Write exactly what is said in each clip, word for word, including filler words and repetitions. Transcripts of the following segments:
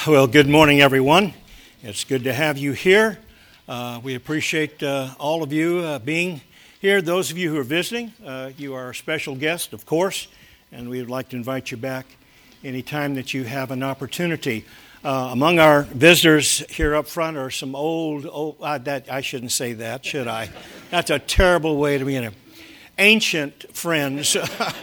Well, good morning, everyone. It's good to have you here. Uh, we appreciate uh, all of you uh, being here. Those of you who are visiting, uh, you are a special guest, of course, and we would like to invite you back anytime that you have an opportunity. Uh, among our visitors here up front are some old, old uh, that I shouldn't say that, should I? That's a terrible way to be in it. Ancient friends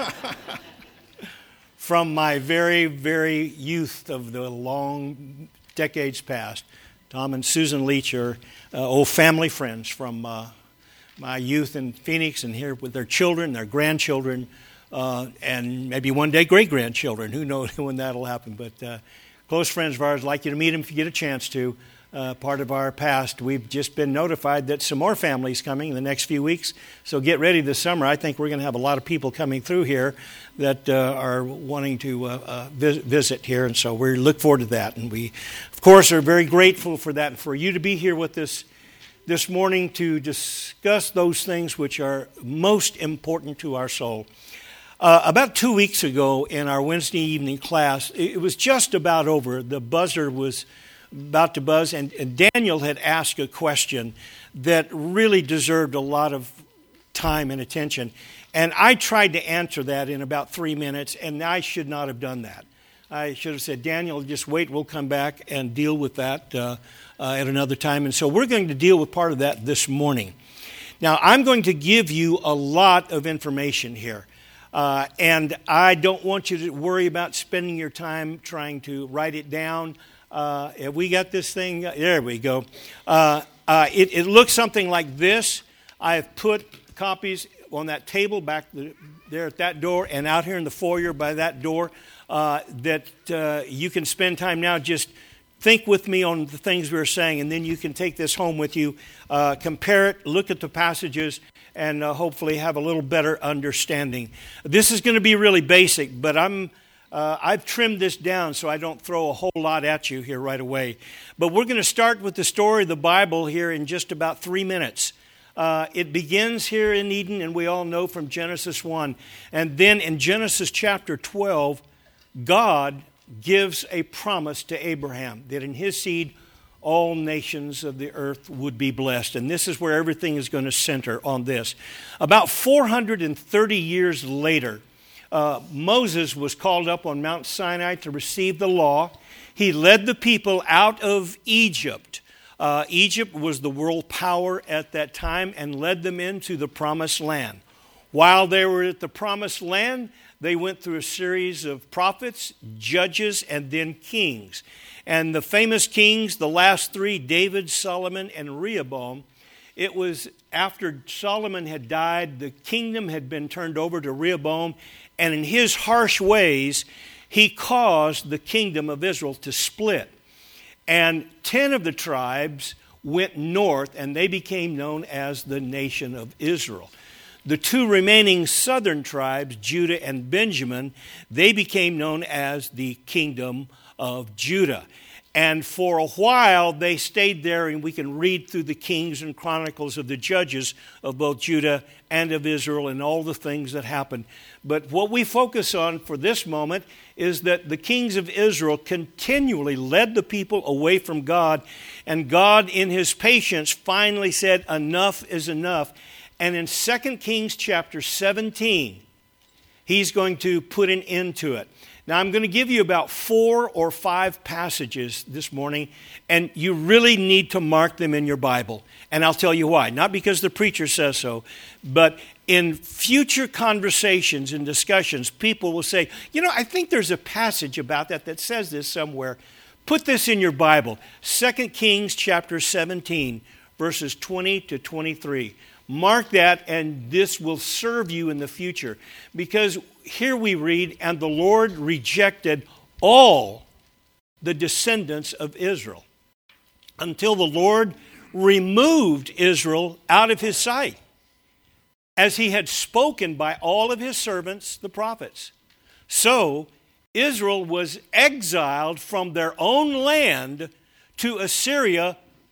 from my very, very youth of the long decades past. Tom and Susan Leach are uh, old family friends from uh, my youth in Phoenix, and here with their children, their grandchildren, uh, and maybe one day great-grandchildren. Who knows when that'll happen, but uh, close friends of ours. I'd like you to meet them if you get a chance to. Uh, part of our past. We've just been notified that some more families coming in the next few weeks, so get ready this summer. I think we're going to have a lot of people coming through here that uh, are wanting to uh, uh, vis- visit here, and so we look forward to that. And we, of course, are very grateful for that and for you to be here with us this morning to discuss those things which are most important to our soul. Uh, about two weeks ago in our Wednesday evening class, it was just about over. The buzzer was about to buzz, and, and Daniel had asked a question that really deserved a lot of time and attention. And I tried to answer that in about three minutes, and I should not have done that. I should have said, Daniel, just wait, we'll come back and deal with that uh, uh, at another time. And so we're going to deal with part of that this morning. Now, I'm going to give you a lot of information here. Uh, and I don't want you to worry about spending your time trying to write it down. Uh, have we got this thing? There we go. Uh, uh, it, it looks something like this. I have put copies on that table back there at that door and out here in the foyer by that door uh, that uh, you can spend time now. Just think with me on the things we were saying, and then you can take this home with you, uh, compare it, look at the passages, and uh, hopefully have a little better understanding. This is going to be really basic, but I'm Uh, I've trimmed this down so I don't throw a whole lot at you here right away. But we're going to start with the story of the Bible here in just about three minutes. Uh, it begins here in Eden, and we all know from Genesis one. And then in Genesis chapter twelve, God gives a promise to Abraham that in his seed all nations of the earth would be blessed. And this is where everything is going to center on this. About four hundred thirty years later, Uh, Moses was called up on Mount Sinai to receive the law. He led the people out of Egypt. Uh, Egypt was the world power at that time and led them into the promised land. While they were at the promised land, they went through a series of prophets, judges, and then kings. And the famous kings, the last three, David, Solomon, and Rehoboam, it was after Solomon had died, the kingdom had been turned over to Rehoboam, and in his harsh ways, he caused the kingdom of Israel to split. And ten of the tribes went north, and they became known as the nation of Israel. The two remaining southern tribes, Judah and Benjamin, they became known as the kingdom of Judah. And for a while, they stayed there, and we can read through the Kings and Chronicles of the judges of both Judah and of Israel and all the things that happened. But what we focus on for this moment is that the kings of Israel continually led the people away from God, and God, in his patience, finally said, enough is enough. And in Second Kings chapter seventeen, he's going to put an end to it. Now, I'm going to give you about four or five passages this morning, and you really need to mark them in your Bible. And I'll tell you why. Not because the preacher says so, but in future conversations and discussions, people will say, you know, I think there's a passage about that that says this somewhere. Put this in your Bible. Second Kings chapter seventeen, verses twenty to twenty-three. Mark that, and this will serve you in the future. Because here we read, and the Lord rejected all the descendants of Israel until the Lord removed Israel out of his sight, as he had spoken by all of his servants, the prophets. So Israel was exiled from their own land to Assyria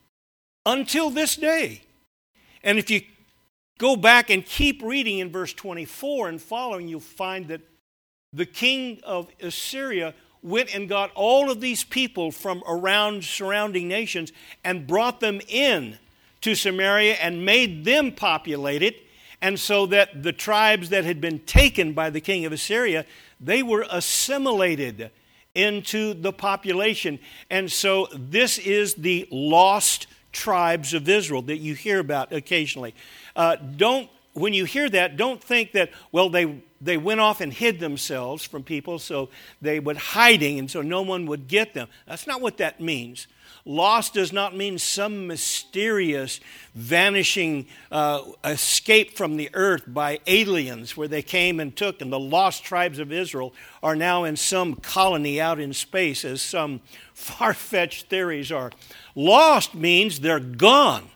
until this day. And if you go back and keep reading in verse twenty-four and following, you'll find that the king of Assyria went and got all of these people from around surrounding nations and brought them in to Samaria and made them populate it. And so that the tribes that had been taken by the king of Assyria, they were assimilated into the population. And so this is the lost tribes of Israel that you hear about occasionally. Uh, don't, when you hear that, don't think that, well, they they went off and hid themselves from people, so they were hiding, and so no one would get them. That's not what that means. Lost does not mean some mysterious vanishing uh, escape from the earth by aliens where they came and took, and the lost tribes of Israel are now in some colony out in space, as some far-fetched theories are. Lost means they're gone,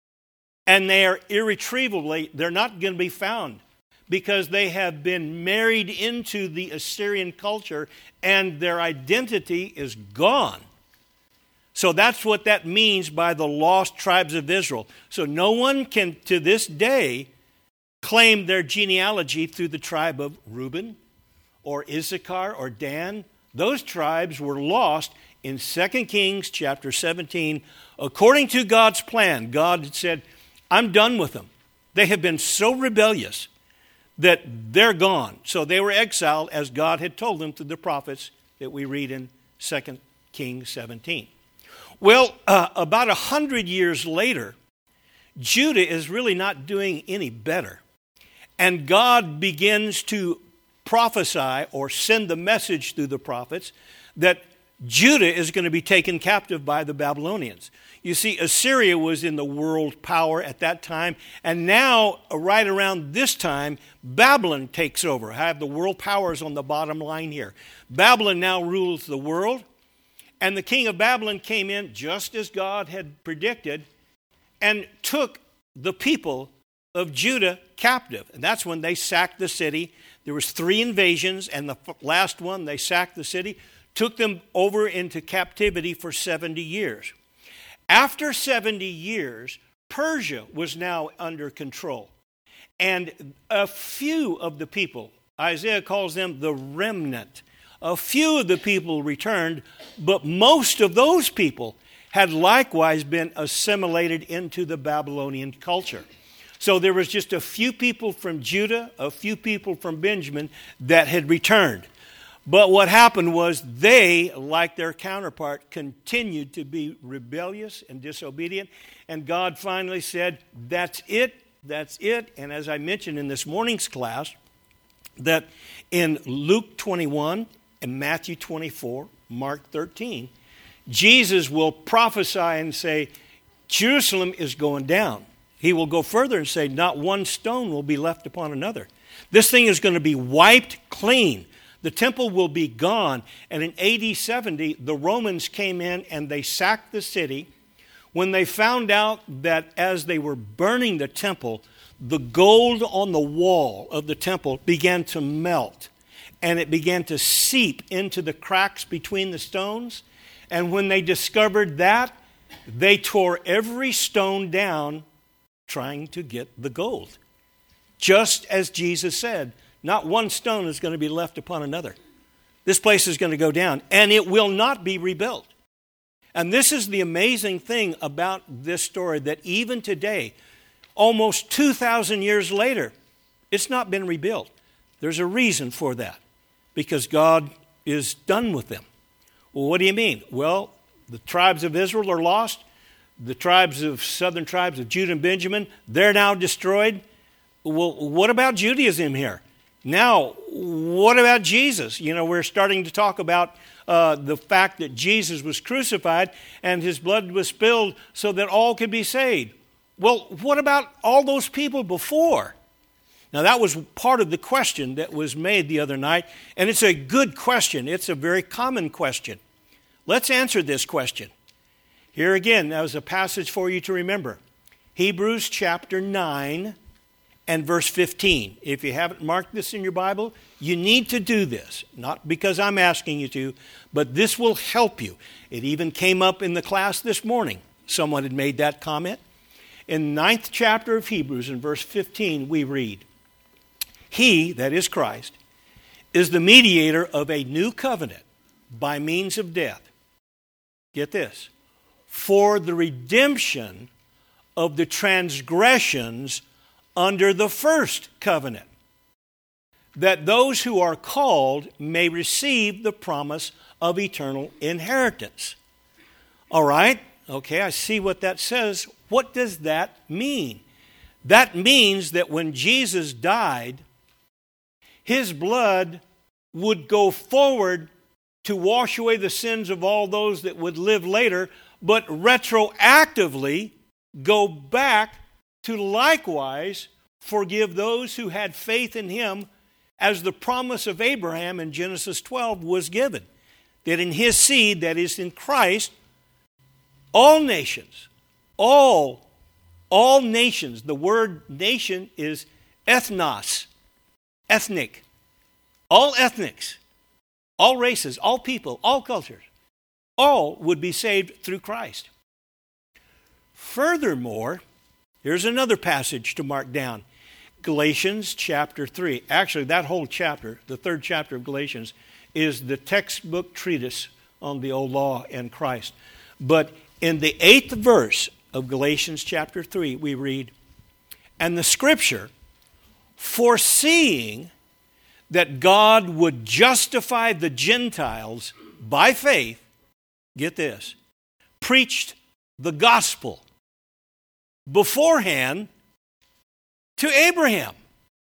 and they are irretrievably, they're not going to be found, because they have been married into the Assyrian culture, and their identity is gone. So that's what that means by the lost tribes of Israel. So no one can, to this day, claim their genealogy through the tribe of Reuben or Issachar or Dan. Those tribes were lost in Second Kings chapter seventeen. According to God's plan, God said, I'm done with them. They have been so rebellious that they're gone. So they were exiled as God had told them through the prophets that we read in Second Kings seventeen. Well, uh, about a hundred years later, Judah is really not doing any better. And God begins to prophesy or send the message through the prophets that Judah is going to be taken captive by the Babylonians. You see, Assyria was in the world power at that time, and now, right around this time, Babylon takes over. I have the world powers on the bottom line here. Babylon now rules the world, and the king of Babylon came in just as God had predicted and took the people of Judah captive. And that's when they sacked the city. There was three invasions, and the last one, they sacked the city, took them over into captivity for seventy years. After seventy years, Persia was now under control. And a few of the people, Isaiah calls them the remnant, a few of the people returned, but most of those people had likewise been assimilated into the Babylonian culture. So there was just a few people from Judah, a few people from Benjamin that had returned. But what happened was they, like their counterpart, continued to be rebellious and disobedient. And God finally said, that's it, that's it. And as I mentioned in this morning's class, that in Luke twenty-one and Matthew twenty-four, Mark thirteen, Jesus will prophesy and say, Jerusalem is going down. He will go further and say, not one stone will be left upon another. This thing is going to be wiped clean. The temple will be gone. And in A D seventy, the Romans came in and they sacked the city. When they found out that as they were burning the temple, the gold on the wall of the temple began to melt. And it began to seep into the cracks between the stones. And when they discovered that, they tore every stone down trying to get the gold. Just as Jesus said, not one stone is going to be left upon another. This place is going to go down, and it will not be rebuilt. And this is the amazing thing about this story, that even today, almost two thousand years later, it's not been rebuilt. There's a reason for that, because God is done with them. Well, what do you mean? Well, the tribes of Israel are lost. The tribes of southern tribes of Judah and Benjamin, they're now destroyed. Well, what about Judaism here? Now, what about Jesus? You know, we're starting to talk about uh, the fact that Jesus was crucified and his blood was spilled so that all could be saved. Well, what about all those people before? Now, that was part of the question that was made the other night, and it's a good question. It's a very common question. Let's answer this question. Here again, that was a passage for you to remember. Hebrews chapter nine and verse fifteen. If you haven't marked this in your Bible, you need to do this. Not because I'm asking you to, but this will help you. It even came up in the class this morning. Someone had made that comment. In the ninth chapter of Hebrews, in verse fifteen, we read, He, that is Christ, is the mediator of a new covenant. by means of death. Get this. For the redemption of the transgressions under the first covenant, that those who are called may receive the promise of eternal inheritance. All right? Okay, I see what that says. What does that mean? That means that when Jesus died, his blood would go forward to wash away the sins of all those that would live later, but retroactively go back to likewise forgive those who had faith in him, as the promise of Abraham in Genesis twelve was given. That in his seed, that is in Christ, all nations, all, all nations, the word nation is ethnos, ethnic, all ethnics, all races, all people, all cultures, all would be saved through Christ. Furthermore, here's another passage to mark down. Galatians chapter three. Actually, that whole chapter, the third chapter of Galatians, is the textbook treatise on the old law and Christ. But in the eighth verse of Galatians chapter three, we read, "And the Scripture, foreseeing that God would justify the Gentiles by faith," get this, "preached the gospel beforehand to Abraham,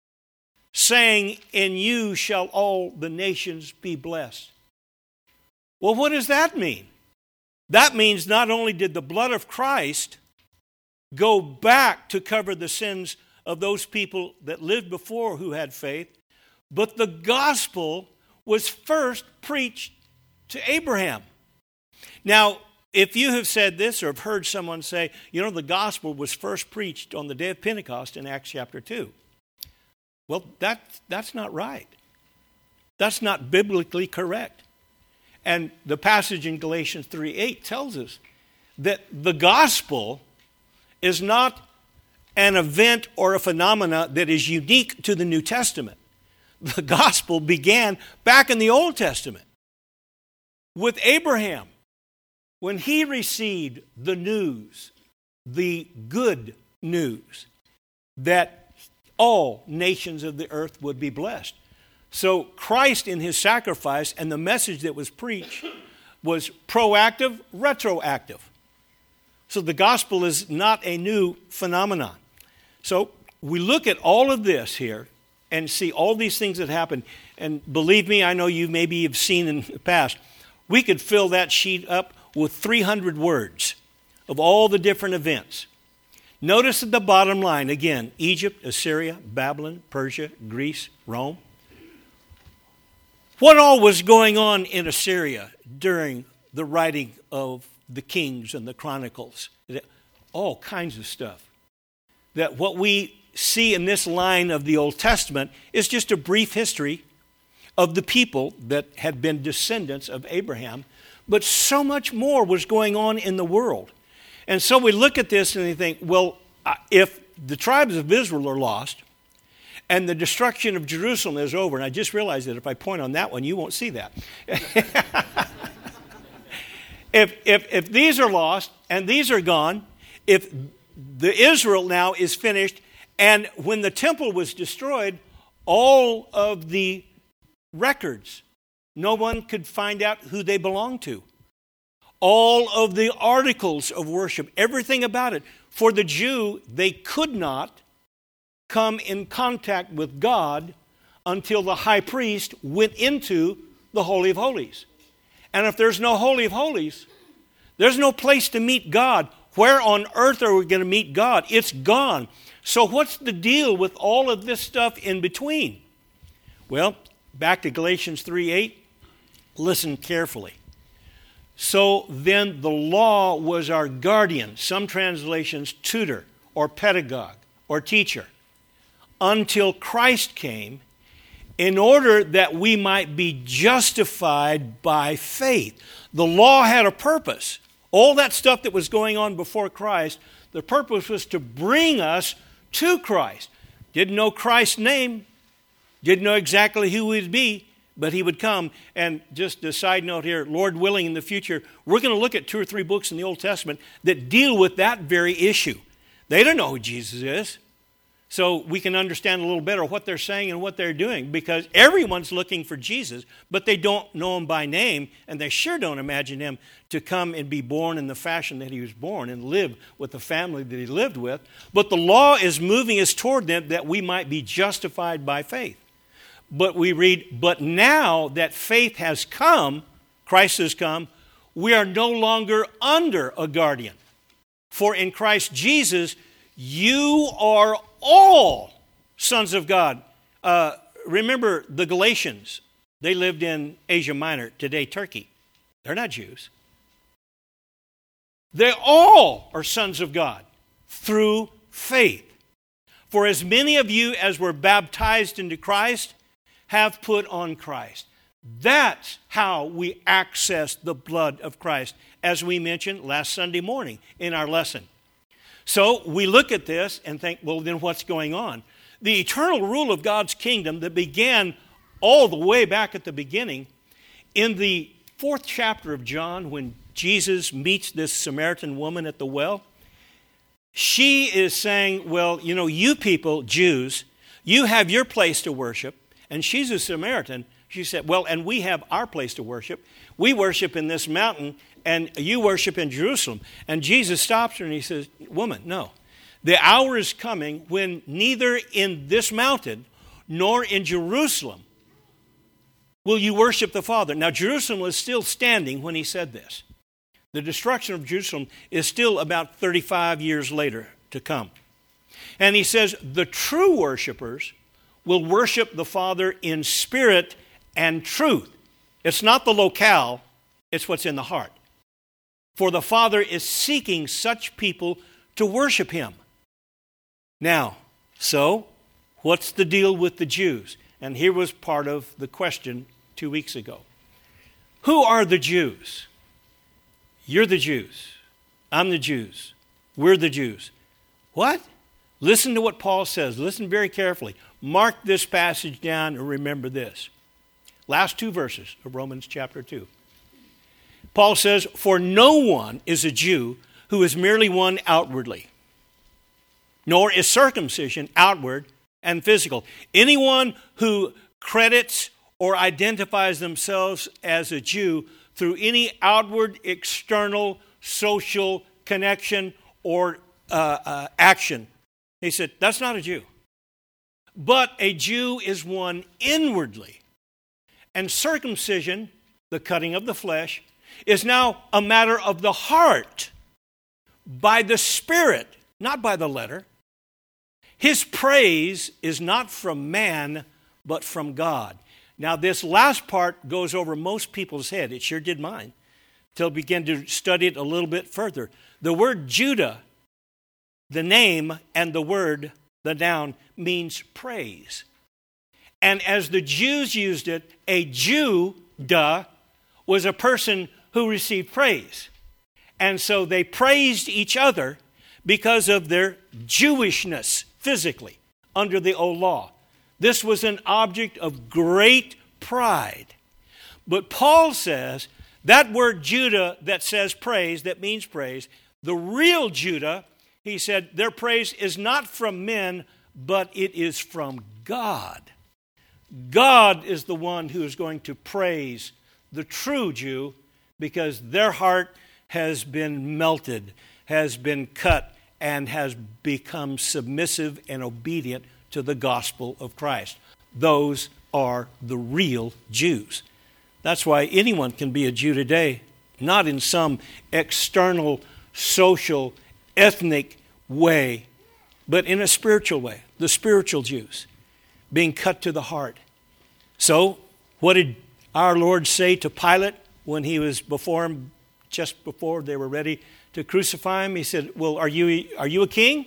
saying, in you shall all the nations be blessed." Well, what does that mean? That means not only did the blood of Christ go back to cover the sins of those people that lived before who had faith, but the gospel was first preached to Abraham. Now, if you have said this or have heard someone say, you know, the gospel was first preached on the day of Pentecost in Acts chapter two. Well, that, that's not right. That's not biblically correct. And the passage in Galatians three eight tells us that the gospel is not an event or a phenomena that is unique to the New Testament. The gospel began back in the Old Testament with Abraham. When he received the news, the good news, that all nations of the earth would be blessed. So Christ in his sacrifice and the message that was preached was proactive, retroactive. So the gospel is not a new phenomenon. So we look at all of this here and see all these things that happen. And believe me, I know you maybe have seen in the past, we could fill that sheet up with three hundred words of all the different events. Notice at the bottom line, again, Egypt, Assyria, Babylon, Persia, Greece, Rome. What all was going on in Assyria during the writing of the Kings and the Chronicles? All kinds of stuff. That what we see in this line of the Old Testament is just a brief history of the people that had been descendants of Abraham. But so much more was going on in the world. And so we look at this and we think, well, if the tribes of Israel are lost and the destruction of Jerusalem is over, and I just realized that if I point on that one, you won't see that. if, if, if these are lost and these are gone, if the Israel now is finished, and when the temple was destroyed, all of the records, no one could find out who they belonged to. All of the articles of worship, everything about it. For the Jew, they could not come in contact with God until the high priest went into the Holy of Holies. And if there's no Holy of Holies, there's no place to meet God. Where on earth are we going to meet God? It's gone. So what's the deal with all of this stuff in between? Well, back to Galatians three eight. Listen carefully. So then the law was our guardian, some translations tutor or pedagogue or teacher, until Christ came, in order that we might be justified by faith. The law had a purpose. All that stuff that was going on before Christ, the purpose was to bring us to Christ. Didn't know Christ's name, didn't know exactly who he'd be, but he would come. And just a side note here, Lord willing, in the future, we're going to look at two or three books in the Old Testament that deal with that very issue. They don't know who Jesus is. So we can understand a little better what they're saying and what they're doing, because everyone's looking for Jesus, but they don't know him by name, and they sure don't imagine him to come and be born in the fashion that he was born and live with the family that he lived with. But the law is moving us toward them that we might be justified by faith. But we read, but now that faith has come, Christ has come, we are no longer under a guardian. For in Christ Jesus, you are all sons of God. Uh, remember the Galatians. They lived in Asia Minor, today Turkey. They're not Jews. They all are sons of God through faith. For as many of you as were baptized into Christ have put on Christ. That's how we access the blood of Christ, as we mentioned last Sunday morning in our lesson. So we look at this and think, well, then what's going on? The eternal rule of God's kingdom that began all the way back at the beginning, in the fourth chapter of John, when Jesus meets this Samaritan woman at the well, she is saying, well, you know, you people, Jews, you have your place to worship, and she's a Samaritan. She said, well, and we have our place to worship. We worship in this mountain, and you worship in Jerusalem. And Jesus stops her and he says, woman, no. The hour is coming when neither in this mountain nor in Jerusalem will you worship the Father. Now, Jerusalem was still standing when he said this. The destruction of Jerusalem is still about thirty-five years later to come. And he says, the true worshipers will worship the Father in spirit and truth. It's not the locale, it's what's in the heart. For the Father is seeking such people to worship him. Now, so, what's the deal with the Jews? And here was part of the question two weeks ago. Who are the Jews? You're the Jews. I'm the Jews. We're the Jews. What? Listen to what Paul says. Listen very carefully. Mark this passage down and remember this. Last two verses of Romans chapter two. Paul says, for no one is a Jew who is merely one outwardly, nor is circumcision outward and physical. Anyone who credits or identifies themselves as a Jew through any outward, external, social connection or uh, uh, action, he said, that's not a Jew. But a Jew is one inwardly. And circumcision, the cutting of the flesh, is now a matter of the heart, by the Spirit, not by the letter. His praise is not from man, but from God. Now, this last part goes over most people's head. It sure did mine, till I began to study it a little bit further. The word Judah, the name, and the word, the noun, means praise. And as the Jews used it, a Jew, duh, was a person who received praise. And so they praised each other because of their Jewishness physically under the old law. This was an object of great pride. But Paul says that word Judah that says praise, that means praise, the real Judah, he said, their praise is not from men, but it is from God. God is the one who is going to praise the true Jew, because their heart has been melted, has been cut, and has become submissive and obedient to the gospel of Christ. Those are the real Jews. That's why anyone can be a Jew today, not in some external, social, ethnic way, but in a spiritual way. The spiritual Jews being cut to the heart. So, what did our Lord say to Pilate when he was before him, just before they were ready to crucify him? He said, well, are you, are you a king?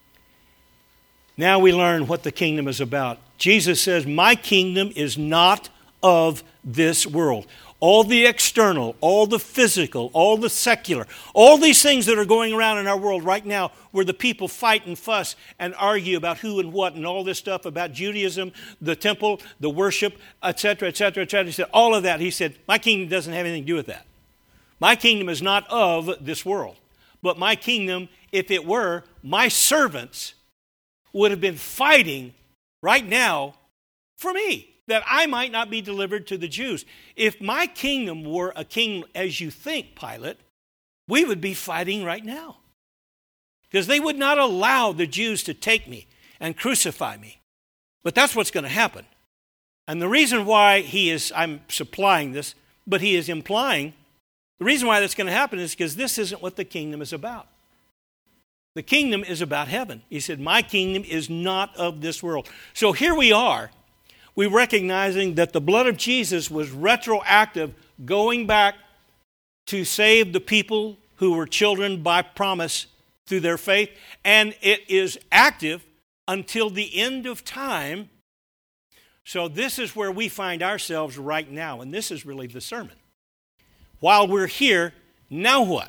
Now we learn what the kingdom is about. Jesus says, my kingdom is not of this world. all the external, all the physical, all the secular, all these things that are going around in our world right now where the people fight and fuss and argue about who and what and all this stuff about Judaism, the temple, the worship, et cetera, et cetera, et cetera. He said, all of that, he said, my kingdom doesn't have anything to do with that. My kingdom is not of this world. But my kingdom, if it were, my servants would have been fighting right now for me, that I might not be delivered to the Jews. If my kingdom were a kingdom as you think, Pilate, we would be fighting right now. Because they would not allow the Jews to take me and crucify me. But that's what's going to happen. And the reason why he is, I'm supplying this, but he is implying, the reason why that's going to happen is because this isn't what the kingdom is about. The kingdom is about heaven. He said, my kingdom is not of this world. So here we are. We're recognizing that the blood of Jesus was retroactive, going back to save the people who were children by promise through their faith. And it is active until the end of time. So this is where we find ourselves right now. And this is really the sermon. While we're here, now what?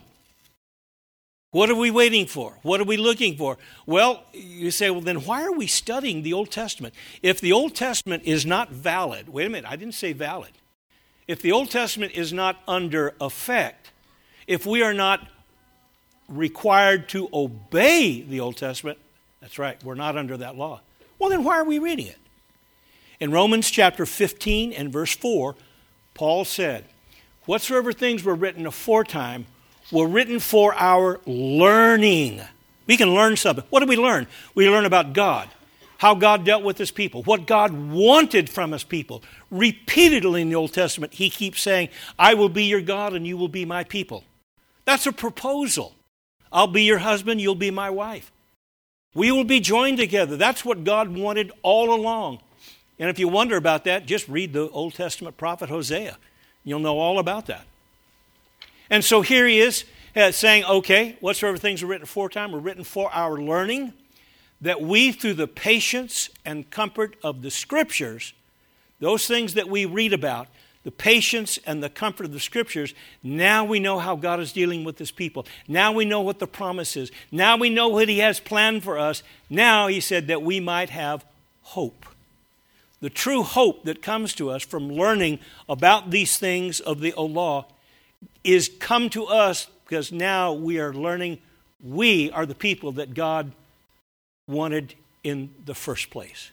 What are we waiting for? What are we looking for? Well, you say, well, then why are we studying the Old Testament? If the Old Testament is not valid, wait a minute, I didn't say valid. If the Old Testament is not under effect, if we are not required to obey the Old Testament, that's right, we're not under that law. Well, then why are we reading it? In Romans chapter fifteen and verse four, Paul said, whatsoever things were written aforetime were written for our learning. We can learn something. What do we learn? We learn about God, how God dealt with his people, what God wanted from his people. Repeatedly in the Old Testament, he keeps saying, I will be your God and you will be my people. That's a proposal. I'll be your husband, you'll be my wife. We will be joined together. That's what God wanted all along. And if you wonder about that, just read the Old Testament prophet Hosea. You'll know all about that. And so here he is uh, saying, okay, whatsoever things were written aforetime were written for our learning, that we through the patience and comfort of the Scriptures, those things that we read about, the patience and the comfort of the Scriptures, now we know how God is dealing with his people. Now we know what the promise is. Now we know what he has planned for us. Now, he said, that we might have hope. The true hope that comes to us from learning about these things of the law is come to us because now we are learning we are the people that God wanted in the first place.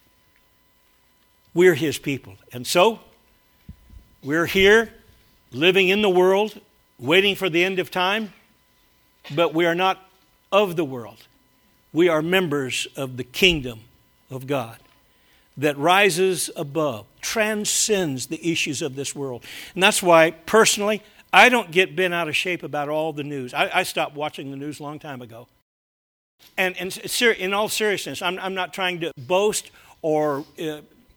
We're his people. And so, we're here living in the world, waiting for the end of time, but we are not of the world. We are members of the kingdom of God that rises above, transcends the issues of this world. And that's why, personally, I don't get bent out of shape about all the news. I, I stopped watching the news a long time ago. And, and in all seriousness, I'm, I'm not trying to boast or uh,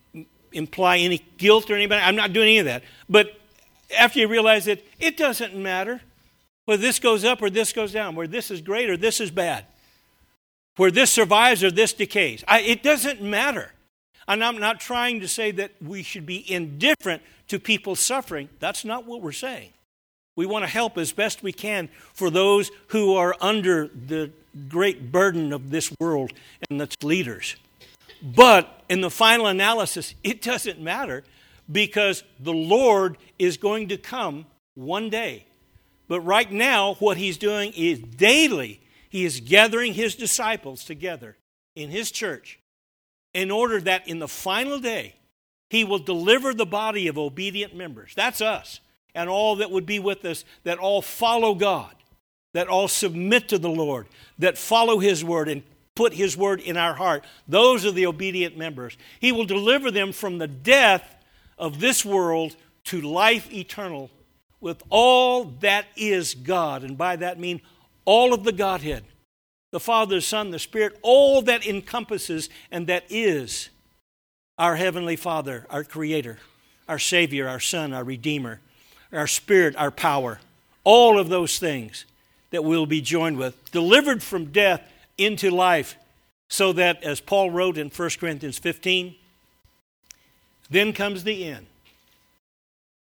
imply any guilt or anybody. I'm not doing any of that. But after you realize that it doesn't matter whether this goes up or this goes down, where this is great or this is bad, where this survives or this decays. I, it doesn't matter. And I'm not trying to say that we should be indifferent to people suffering. That's not what we're saying. We want to help as best we can for those who are under the great burden of this world and its leaders. But in the final analysis, it doesn't matter because the Lord is going to come one day. But right now, what he's doing is daily, he is gathering his disciples together in his church in order that in the final day, he will deliver the body of obedient members. That's us. And all that would be with us, that all follow God, that all submit to the Lord, that follow his word and put his word in our heart. Those are the obedient members. He will deliver them from the death of this world to life eternal with all that is God. And by that I mean all of the Godhead, the Father, the Son, the Spirit, all that encompasses and that is our Heavenly Father, our Creator, our Savior, our Son, our Redeemer, our Spirit, our power, all of those things that we'll be joined with, delivered from death into life, so that, as Paul wrote in First Corinthians fifteen, then comes the end.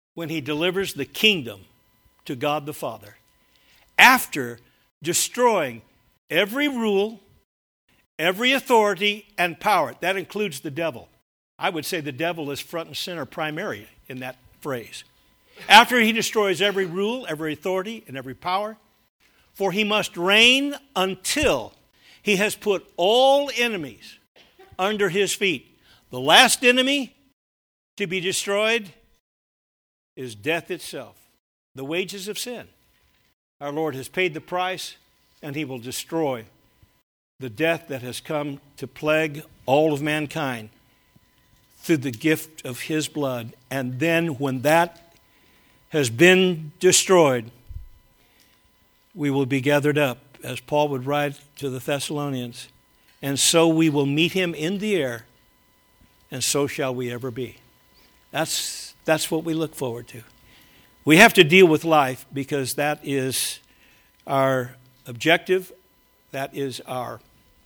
when he delivers the kingdom to God the Father, after destroying every rule, every authority and power. That includes the devil. I would say the devil is front and center primary in that phrase. After he destroys every rule, every authority, and every power, for he must reign until he has put all enemies under his feet. The last enemy to be destroyed is death itself, the wages of sin. Our Lord has paid the price, and he will destroy the death that has come to plague all of mankind through the gift of his blood. And then when that has been destroyed, we will be gathered up, as Paul would write to the Thessalonians, and so we will meet him in the air, and so shall we ever be. That's, that's what we look forward to. We have to deal with life because that is our objective, that is our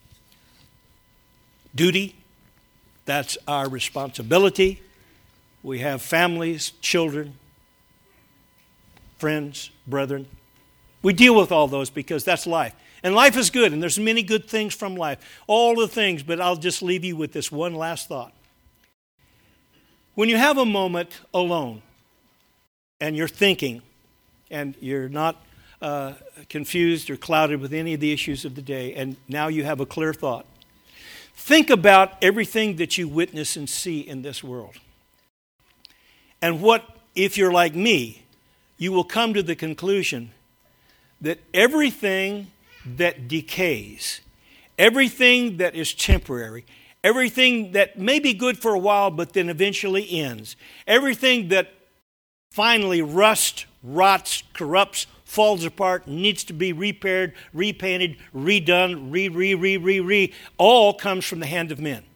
duty, that's our responsibility. We have families, children, friends, brethren. We deal with all those because that's life. And life is good, and there's many good things from life. All the things, but I'll just leave you with this one last thought. When you have a moment alone, and you're thinking, and you're not uh, confused or clouded with any of the issues of the day, and now you have a clear thought, think about everything that you witness and see in this world. And what, if you're like me, you will come to the conclusion that everything that decays, everything that is temporary, everything that may be good for a while but then eventually ends, everything that finally rusts, rots, corrupts, falls apart, needs to be repaired, repainted, redone, re, re, re, re, re, all comes from the hand of men.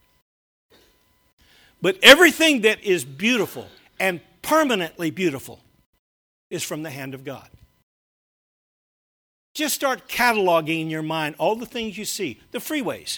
But everything that is beautiful and permanently beautiful is from the hand of God. Just start cataloging in your mind all the things you see. The freeways.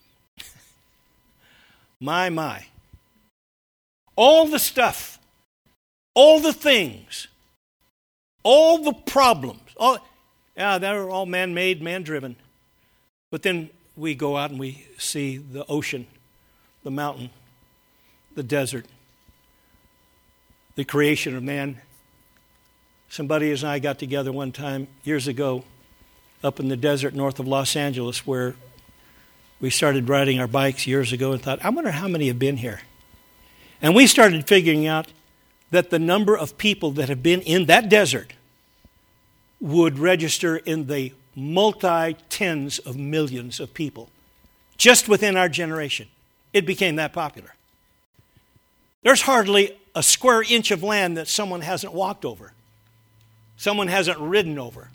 My, my. All the stuff. All the things. All the problems. All, yeah, they're all man-made, man-driven. But then we go out and we see the ocean, the mountain, the desert, the creation of man. Somebody and I got together one time years ago up in the desert north of Los Angeles where we started riding our bikes years ago and thought, I wonder how many have been here. And we started figuring out that the number of people that have been in that desert would register in the multi-tens of millions of people just within our generation. It became that popular. There's hardly a square inch of land that someone hasn't walked over, someone hasn't ridden over.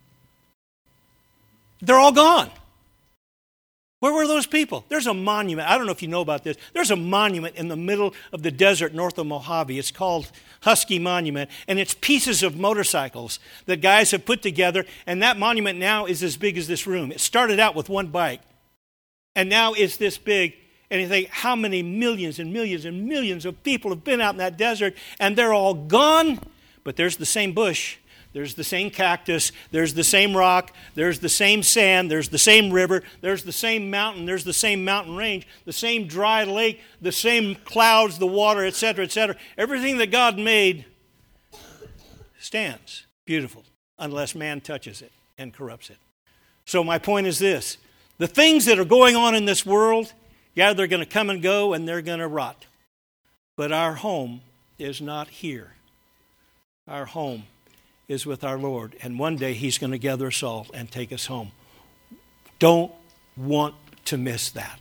They're all gone. Where were those people? There's a monument. I don't know if you know about this. There's a monument in the middle of the desert north of Mojave. It's called Husky Monument, and it's pieces of motorcycles that guys have put together, and that monument now is as big as this room. It started out with one bike, and now it's this big, and you think, how many millions and millions and millions of people have been out in that desert, and they're all gone, but there's the same bush. There's the same cactus, there's the same rock, there's the same sand, there's the same river, there's the same mountain, there's the same mountain range, the same dry lake, the same clouds, the water, et cetera, et cetera. Everything that God made stands beautiful unless man touches it and corrupts it. So my point is this. The things that are going on in this world, yeah, they're going to come and go and they're going to rot. But our home is not here. Our home is with our Lord, and one day He's going to gather us all and take us home. Don't want to miss that.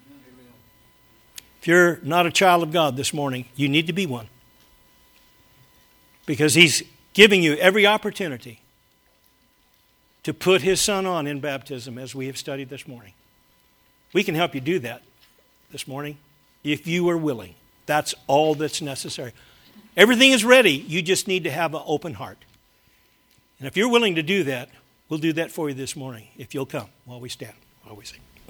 If you're not a child of God this morning, you need to be one, because He's giving you every opportunity to put His Son on in baptism, as we have studied this morning. We can help you do that this morning if you are willing. That's all that's necessary. Everything is ready. You just need to have an open heart. And if you're willing to do that, we'll do that for you this morning, if you'll come while we stand, while we sing.